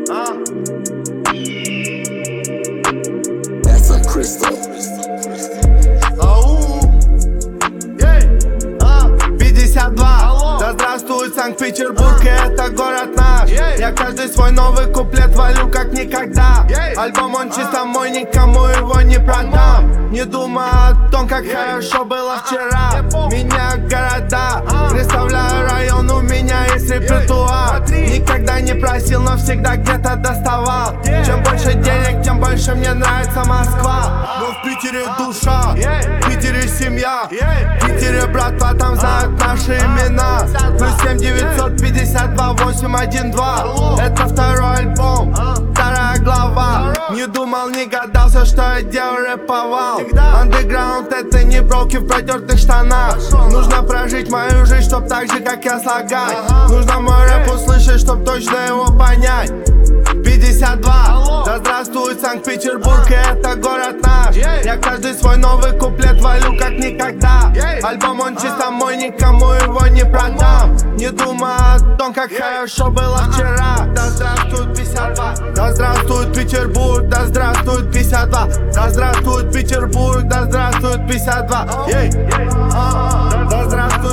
Это Crystal. 52. Да здравствует Санкт-Петербург, и это город наш. Я каждый свой новый куплет валю как никогда. Альбом он чисто мой, никому его не продам. Не думай о том, как хорошо было вчера. Меня города, представляю район, у меня есть репертуар. Никогда не просил, но всегда где-то доставал. Чем больше денег, тем больше мне нравится Москва. Но в Питере душа, в Питере семья, в Питере братва, там знают наши имена. Плюс 7 952 812. Это второй альбом, вторая глава. Не думал, не гадался, что я делаю рэповал. Андеграунд это не броки в протертых штанах. Нужно прожить мою жизнь, чтоб так же, как я слагать. Нужно мой рэп услышать, чтоб точно его понять. 52. Да здравствует Санкт-Петербург, и это город наш. Я каждый свой новый куплет валю как никогда. Альбом он чисто мой, никому его не продам. Не думай о том, как хорошо было вчера. Да здравствует 52. Да здравствует Петербург, да здравствует 52. Да здравствует Петербург, да здравствует 52. Да здравствует